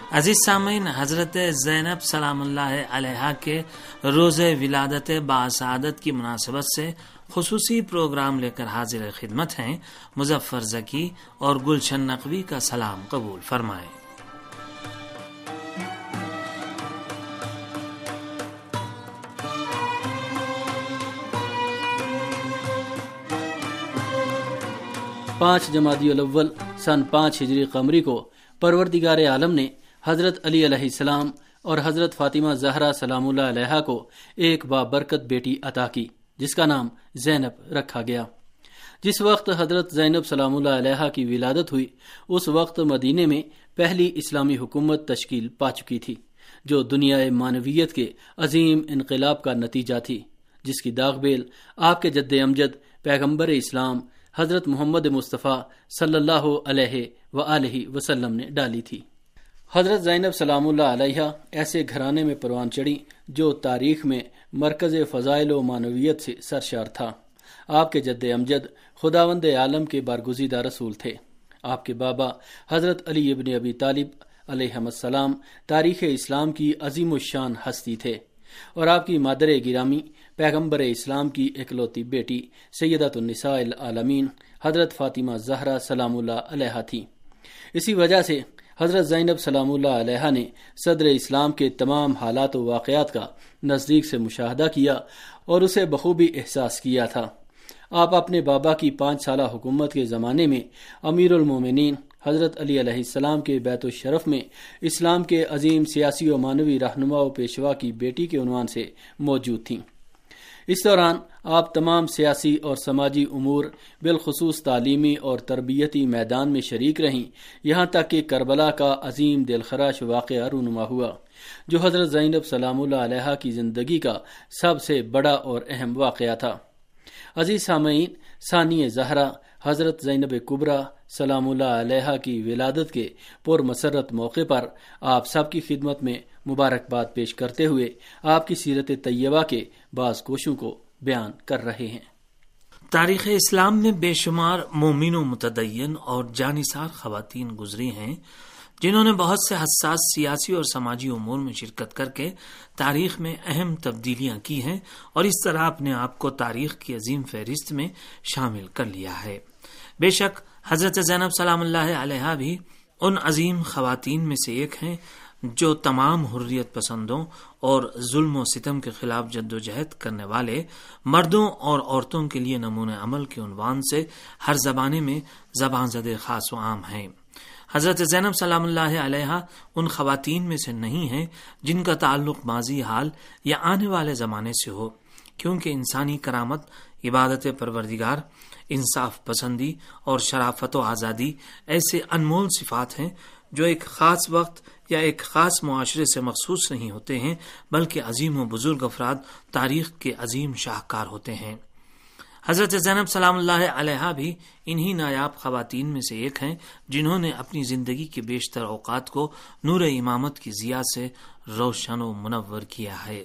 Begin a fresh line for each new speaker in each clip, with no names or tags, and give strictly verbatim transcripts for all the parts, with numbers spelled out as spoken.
عزیز سامعین، حضرت زینب سلام اللہ علیہا کے روز ولادت باسعادت کی مناسبت سے خصوصی پروگرام لے کر حاضر خدمت ہیں مظفر زکی اور گلشن نقوی کا سلام قبول فرمائیں۔
پانچ جمادی الاول سن پانچ ہجری قمری کو پروردگار عالم نے حضرت علی علیہ السلام اور حضرت فاطمہ زہرا سلام اللہ علیہا کو ایک بابرکت بیٹی عطا کی جس کا نام زینب رکھا گیا۔ جس وقت حضرت زینب سلام اللہ علیہا کی ولادت ہوئی اس وقت مدینے میں پہلی اسلامی حکومت تشکیل پا چکی تھی جو دنیا معنویت کے عظیم انقلاب کا نتیجہ تھی، جس کی داغ بیل آپ کے جد امجد پیغمبر اسلام حضرت محمد مصطفیٰ صلی اللہ علیہ وآلہ وسلم نے ڈالی تھی۔ حضرت زینب سلام اللہ علیہ ایسے گھرانے میں پروان چڑھی جو تاریخ میں مرکز فضائل و معنویت سے سرشار تھا۔ آپ کے جد امجد خداوند عالم کے برگزیدہ رسول تھے۔ آپ کے بابا حضرت علی ابن ابی طالب علیہ السلام تاریخ اسلام کی عظیم الشان ہستی تھے اور آپ کی مادر گرامی پیغمبر اسلام کی اکلوتی بیٹی سیدۃ النساء العالمین حضرت فاطمہ زہرا سلام اللہ علیہا تھی۔ اسی وجہ سے حضرت زینب سلام اللہ علیہا نے صدر اسلام کے تمام حالات و واقعات کا نزدیک سے مشاہدہ کیا اور اسے بخوبی احساس کیا تھا۔ آپ اپنے بابا کی پانچ سالہ حکومت کے زمانے میں امیر المومنین حضرت علی علیہ السلام کے بیت الشرف میں اسلام کے عظیم سیاسی و معنوی رہنما و پیشوا کی بیٹی کے عنوان سے موجود تھیں۔ اس دوران آپ تمام سیاسی اور سماجی امور بالخصوص تعلیمی اور تربیتی میدان میں شریک رہیں، یہاں تک کہ کربلا کا عظیم دلخراش واقعہ رونما ہوا جو حضرت زینب سلام اللہ علیہا کی زندگی کا سب سے بڑا اور اہم واقعہ تھا۔ عزیز سامعین، ثانی زہرا حضرت زینب کبریٰ سلام اللہ علیہا کی ولادت کے پر مسرت موقع پر آپ سب کی خدمت میں مبارکباد پیش کرتے ہوئے آپ کی سیرت طیبہ کے بعض کوشوں کو بیان کر رہے ہیں۔
تاریخ اسلام میں بے شمار مومن و متدین اور جانثار خواتین گزری ہیں جنہوں نے بہت سے حساس سیاسی اور سماجی امور میں شرکت کر کے تاریخ میں اہم تبدیلیاں کی ہیں اور اس طرح اپنے آپ کو تاریخ کی عظیم فہرست میں شامل کر لیا ہے۔ بے شک حضرت زینب سلام اللہ علیہا بھی ان عظیم خواتین میں سے ایک ہیں جو تمام حریت پسندوں اور ظلم و ستم کے خلاف جد و جہد کرنے والے مردوں اور عورتوں کے لیے نمونہ عمل کے عنوان سے ہر زمانے میں زبان زد خاص و عام ہیں۔ حضرت زینب سلام اللہ علیہا ان خواتین میں سے نہیں ہیں جن کا تعلق ماضی حال یا آنے والے زمانے سے ہو، کیونکہ انسانی کرامت، عبادت پروردگار، انصاف پسندی اور شرافت و آزادی ایسے انمول صفات ہیں جو ایک خاص وقت یا ایک خاص معاشرے سے مخصوص نہیں ہوتے ہیں، بلکہ عظیم و بزرگ افراد تاریخ کے عظیم شاہکار ہوتے ہیں۔ حضرت زینب سلام اللہ علیہا بھی انہی نایاب خواتین میں سے ایک ہیں جنہوں نے اپنی زندگی کے بیشتر اوقات کو نور امامت کی ضیاء سے روشن و منور کیا ہے۔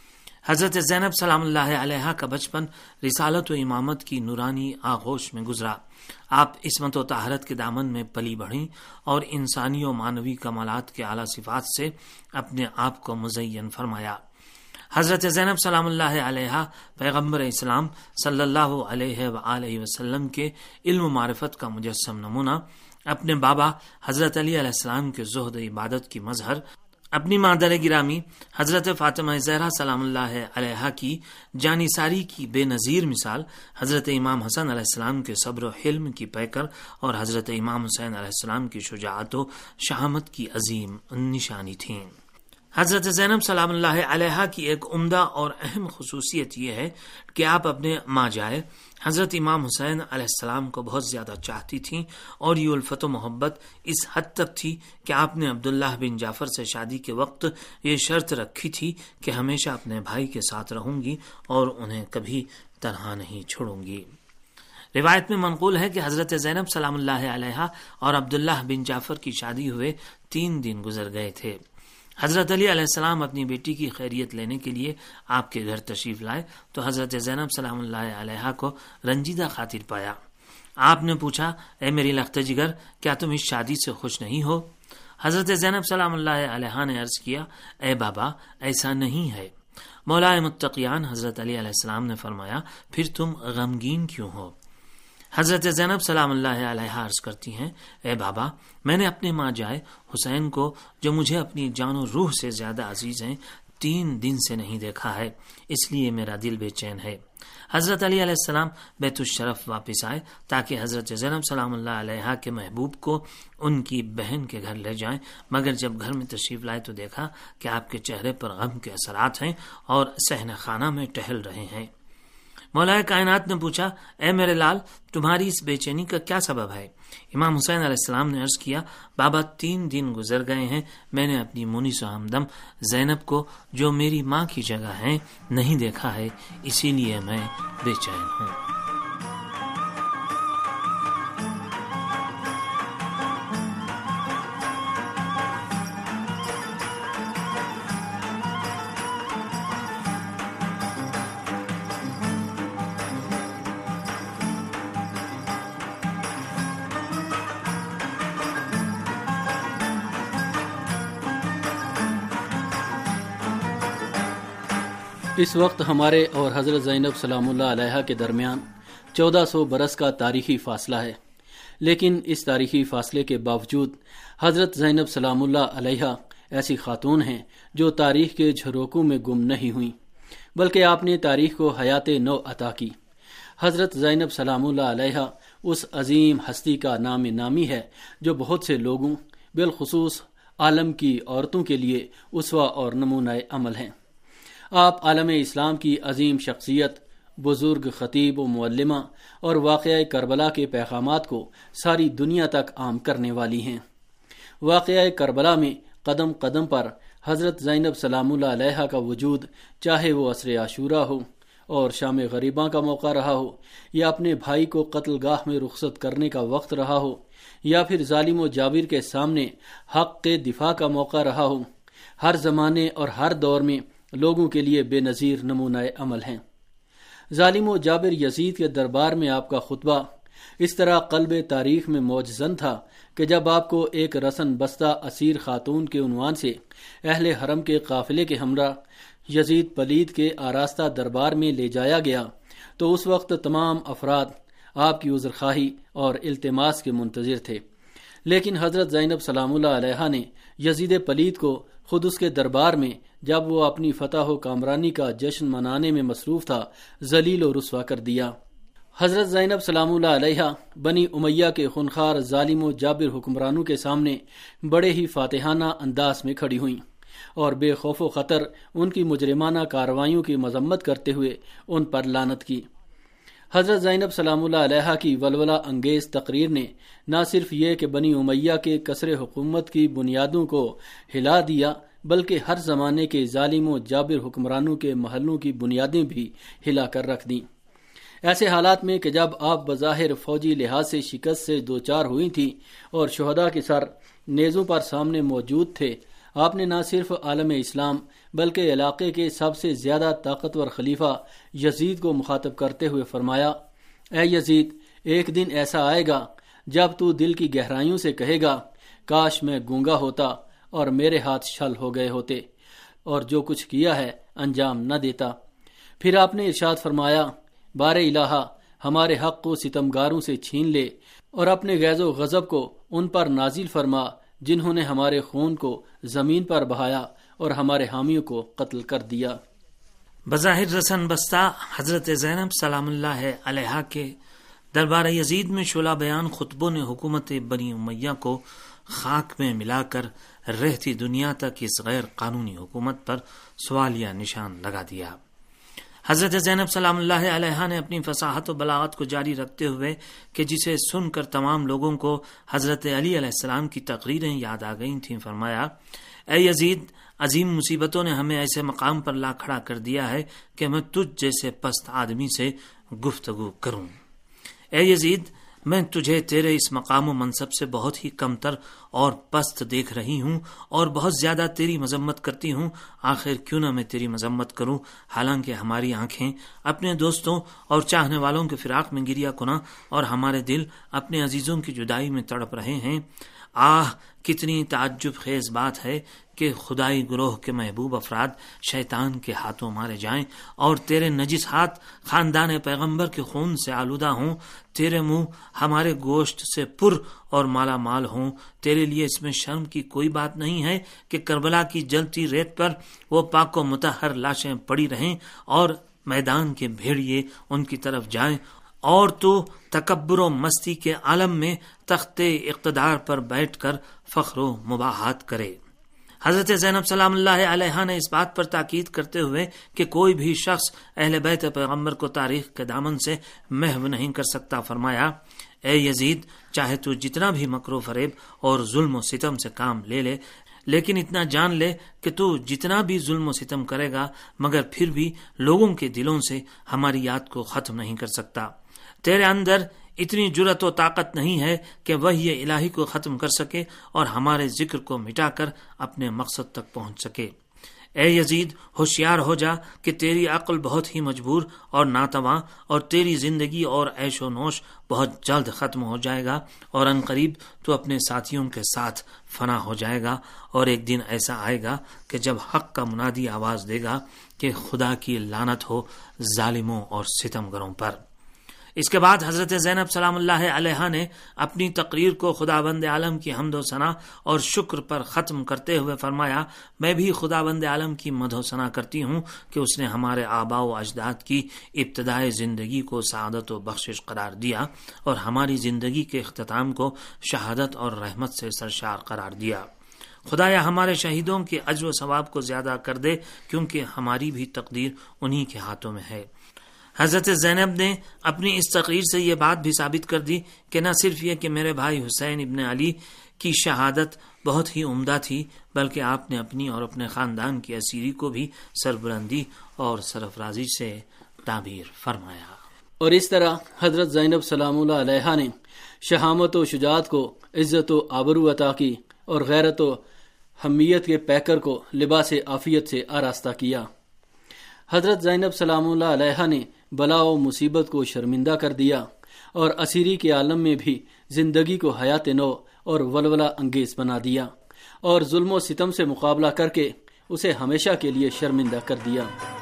حضرت زینب سلام اللہ علیہا کا بچپن رسالت و امامت کی نورانی آغوش میں گزرا۔ آپ عصمت و طہارت کے دامن میں پلی بڑھیں اور انسانی و معنوی کمالات کے اعلیٰ صفات سے اپنے آپ کو مزین فرمایا۔ حضرت زینب سلام اللہ علیہا پیغمبر اسلام صلی اللہ علیہ وآلہ وسلم کے علم و معرفت کا مجسم نمونہ، اپنے بابا حضرت علی علیہ السلام کے زہد و عبادت کی مظہر، اپنی مادر گرامی حضرت فاطمہ زہرا سلام اللہ علیہا کی جانثاری کی بے نظیر مثال، حضرت امام حسن علیہ السلام کے صبر و حلم کی پیکر اور حضرت امام حسین علیہ السلام کی شجاعت و شہامت کی عظیم نشانی تھیں۔ حضرت زینب سلام اللہ علیہا کی ایک عمدہ اور اہم خصوصیت یہ ہے کہ آپ اپنے ماں جائے حضرت امام حسین علیہ السلام کو بہت زیادہ چاہتی تھیں، اور یہ الفت و محبت اس حد تک تھی کہ آپ نے عبداللہ بن جعفر سے شادی کے وقت یہ شرط رکھی تھی کہ ہمیشہ اپنے بھائی کے ساتھ رہوں گی اور انہیں کبھی تنہا نہیں چھوڑوں گی۔ روایت میں منقول ہے کہ حضرت زینب سلام اللہ علیہا اور عبداللہ بن جعفر کی شادی ہوئے تین دن گزر گئے تھے۔ حضرت علی علیہ السلام اپنی بیٹی کی خیریت لینے کے لیے آپ کے گھر تشریف لائے تو حضرت زینب سلام اللہ علیہا کو رنجیدہ خاطر پایا۔ آپ نے پوچھا، اے میری لخت جگر، کیا تم اس شادی سے خوش نہیں ہو؟ حضرت زینب سلام اللہ علیہ نے عرض کیا، اے بابا ایسا نہیں ہے۔ مولا متقیان حضرت علی علیہ السلام نے فرمایا، پھر تم غمگین کیوں ہو؟ حضرت زینب سلام اللہ علیہ عرض کرتی ہیں، اے بابا میں نے اپنے ماں جائے حسین کو، جو مجھے اپنی جان و روح سے زیادہ عزیز ہیں، تین دن سے نہیں دیکھا ہے، اس لیے میرا دل بے چین ہے۔ حضرت علی علیہ السلام بیت الشرف واپس آئے تاکہ حضرت زینب سلام اللہ علیہ کے محبوب کو ان کی بہن کے گھر لے جائیں، مگر جب گھر میں تشریف لائے تو دیکھا کہ آپ کے چہرے پر غم کے اثرات ہیں اور صحن خانہ میں ٹہل رہے ہیں۔ مولا کائنات نے پوچھا، اے میرے لال تمہاری اس بے چینی کا کیا سبب ہے؟ امام حسین علیہ السلام نے عرض کیا، بابا تین دن گزر گئے ہیں، میں نے اپنی مونس و ہمدم زینب کو، جو میری ماں کی جگہ ہے، نہیں دیکھا ہے، اسی لیے میں بے چین ہوں۔
اس وقت ہمارے اور حضرت زینب سلام اللہ علیہ کے درمیان چودہ سو برس کا تاریخی فاصلہ ہے، لیکن اس تاریخی فاصلے کے باوجود حضرت زینب سلام اللہ علیہ ایسی خاتون ہیں جو تاریخ کے جھروکوں میں گم نہیں ہوئیں، بلکہ آپ نے تاریخ کو حیات نو عطا کی۔ حضرت زینب سلام اللہ علیہ اس عظیم ہستی کا نام نامی ہے جو بہت سے لوگوں بالخصوص عالم کی عورتوں کے لیے اسوہ اور نمونہ عمل ہیں۔ آپ عالم اسلام کی عظیم شخصیت، بزرگ خطیب و معلمہ اور واقعہ کربلا کے پیغامات کو ساری دنیا تک عام کرنے والی ہیں۔ واقعہ کربلا میں قدم قدم پر حضرت زینب سلام اللہ علیہ کا وجود، چاہے وہ عصر عاشورہ ہو اور شام غریباں کا موقع رہا ہو، یا اپنے بھائی کو قتل گاہ میں رخصت کرنے کا وقت رہا ہو، یا پھر ظالم و جابر کے سامنے حق کے دفاع کا موقع رہا ہو، ہر زمانے اور ہر دور میں لوگوں کے لیے بے نظیر نمونہ عمل ہیں۔ ظالم و جابر یزید کے دربار میں آپ کا خطبہ اس طرح قلب تاریخ میں موجزن تھا کہ جب آپ کو ایک رسن بستہ اسیر خاتون کے عنوان سے اہل حرم کے قافلے کے ہمراہ یزید پلید کے آراستہ دربار میں لے جایا گیا تو اس وقت تمام افراد آپ کی عذرخواہی اور التماس کے منتظر تھے، لیکن حضرت زینب سلام اللہ علیہ نے یزید پلید کو خود اس کے دربار میں، جب وہ اپنی فتح و کامرانی کا جشن منانے میں مصروف تھا، ذلیل و رسوا کر دیا۔ حضرت زینب سلام اللہ علیہ بنی امیہ کے خونخوار ظالم و جابر حکمرانوں کے سامنے بڑے ہی فاتحانہ انداز میں کھڑی ہوئیں اور بے خوف و خطر ان کی مجرمانہ کارروائیوں کی مذمت کرتے ہوئے ان پر لعنت کی۔ حضرت زینب سلام اللہ علیہ کی ولولہ انگیز تقریر نے نہ صرف یہ کہ بنی امیہ کے کسر حکومت کی بنیادوں کو ہلا دیا، بلکہ ہر زمانے کے ظالم و جابر حکمرانوں کے محلوں کی بنیادیں بھی ہلا کر رکھ دیں۔ ایسے حالات میں کہ جب آپ بظاہر فوجی لحاظ سے شکست سے دوچار ہوئی تھی اور شہداء کے سر نیزوں پر سامنے موجود تھے، آپ نے نہ صرف عالم اسلام بلکہ علاقے کے سب سے زیادہ طاقتور خلیفہ یزید کو مخاطب کرتے ہوئے فرمایا، اے یزید، ایک دن ایسا آئے گا جب تو دل کی گہرائیوں سے کہے گا، کاش میں گونگا ہوتا اور میرے ہاتھ چھل ہو گئے ہوتے اور جو کچھ کیا ہے انجام نہ دیتا۔ پھر آپ نے ارشاد فرمایا، بار الہ، ہمارے حق کو ستمگاروں سے چھین لے اور اپنے غیظ و غضب کو ان پر نازل فرما جنہوں نے ہمارے خون کو زمین پر بہایا اور ہمارے حامیوں کو قتل کر دیا۔
بظاہر رسن بستہ حضرت زینب سلام اللہ علیہ کے دربار یزید میں شعلہ بیان خطبوں نے حکومت بنی امیہ کو خاک میں ملا کر رہتی دنیا تک اس غیر قانونی حکومت پر سوالیہ نشان لگا دیا۔ حضرت زینب سلام اللہ علیہ نے اپنی فصاحت و بلاغت کو جاری رکھتے ہوئے کہ جسے سن کر تمام لوگوں کو حضرت علی علیہ السلام کی تقریریں یاد آ گئی تھیں، فرمایا، اے یزید، عظیم مصیبتوں نے ہمیں ایسے مقام پر لا کھڑا کر دیا ہے کہ میں تجھ جیسے پست آدمی سے گفتگو کروں۔ اے یزید، میں تجھے تیرے اس مقام و منصب سے بہت ہی کمتر اور پست دیکھ رہی ہوں اور بہت زیادہ تیری مذمت کرتی ہوں۔ آخر کیوں نہ میں تیری مذمت کروں، حالانکہ ہماری آنکھیں اپنے دوستوں اور چاہنے والوں کے فراق میں گریہ کناں اور ہمارے دل اپنے عزیزوں کی جدائی میں تڑپ رہے ہیں۔ آہ کتنی تعجب خیز بات ہے کہ خدائی گروہ کے محبوب افراد شیطان کے ہاتھوں مارے جائیں اور تیرے نجس ہاتھ خاندان پیغمبر کے خون سے آلودہ ہوں، تیرے منہ ہمارے گوشت سے پر اور مالا مال ہوں۔ تیرے لیے اس میں شرم کی کوئی بات نہیں ہے کہ کربلا کی جلتی ریت پر وہ پاک و مطہر لاشیں پڑی رہیں اور میدان کے بھیڑیے ان کی طرف جائیں، اور تو تکبر و مستی کے عالم میں تخت اقتدار پر بیٹھ کر فخر و مباحات کرے۔ حضرت زینب سلام اللہ علیہا نے اس بات پر تاکید کرتے ہوئے کہ کوئی بھی شخص اہل بیت پیغمبر کو تاریخ کے دامن سے محو نہیں کر سکتا، فرمایا، اے یزید، چاہے تو جتنا بھی مکر و فریب اور ظلم و ستم سے کام لے لے، لیکن اتنا جان لے کہ تو جتنا بھی ظلم و ستم کرے گا مگر پھر بھی لوگوں کے دلوں سے ہماری یاد کو ختم نہیں کر سکتا۔ تیرے اندر اتنی جرأت و طاقت نہیں ہے کہ وحی الہی کو ختم کر سکے اور ہمارے ذکر کو مٹا کر اپنے مقصد تک پہنچ سکے۔ اے یزید، ہوشیار ہو جا کہ تیری عقل بہت ہی مجبور اور ناتواں، اور تیری زندگی اور عیش و نوش بہت جلد ختم ہو جائے گا، اور ان قریب تو اپنے ساتھیوں کے ساتھ فنا ہو جائے گا، اور ایک دن ایسا آئے گا کہ جب حق کا منادی آواز دے گا کہ خدا کی لعنت ہو ظالموں اور ستمگروں پر۔ اس کے بعد حضرت زینب سلام اللہ علیہا نے اپنی تقریر کو خداوند عالم کی حمد و ثنا اور شکر پر ختم کرتے ہوئے فرمایا، میں بھی خداوند عالم کی مدح و ثنا کرتی ہوں کہ اس نے ہمارے آباء و اجداد کی ابتدائے زندگی کو سعادت و بخشش قرار دیا اور ہماری زندگی کے اختتام کو شہادت اور رحمت سے سرشار قرار دیا۔ خدایا ہمارے شہیدوں کے اجر و ثواب کو زیادہ کر دے، کیونکہ ہماری بھی تقدیر انہی کے ہاتھوں میں ہے۔ حضرت زینب نے اپنی اس تقریر سے یہ بات بھی ثابت کر دی کہ نہ صرف یہ کہ میرے بھائی حسین ابن علی کی شہادت بہت ہی عمدہ تھی، بلکہ آپ نے اپنی اور اپنے خاندان کی اسیری کو بھی سربلندی اور سرفرازی سے تعبیر فرمایا۔
اور اس طرح حضرت زینب سلام اللہ علیہا نے شہامت و شجاعت کو عزت و آبرو عطا کی اور غیرت و حمیت کے پیکر کو لباس عافیت سے آراستہ کیا۔ حضرت زینب سلام اللہ علیہا نے بلا و مصیبت کو شرمندہ کر دیا اور اسیری کے عالم میں بھی زندگی کو حیات نو اور ولولہ انگیز بنا دیا، اور ظلم و ستم سے مقابلہ کر کے اسے ہمیشہ کے لیے شرمندہ کر دیا۔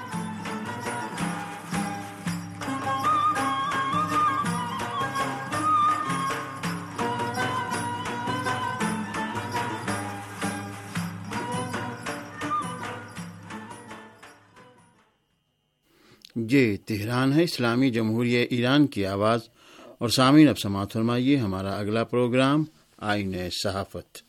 یہ تہران ہے، اسلامی جمہوریہ ایران کی آواز، اور سامعین اب سماعت فرمائیے ہمارا اگلا پروگرام آئین صحافت۔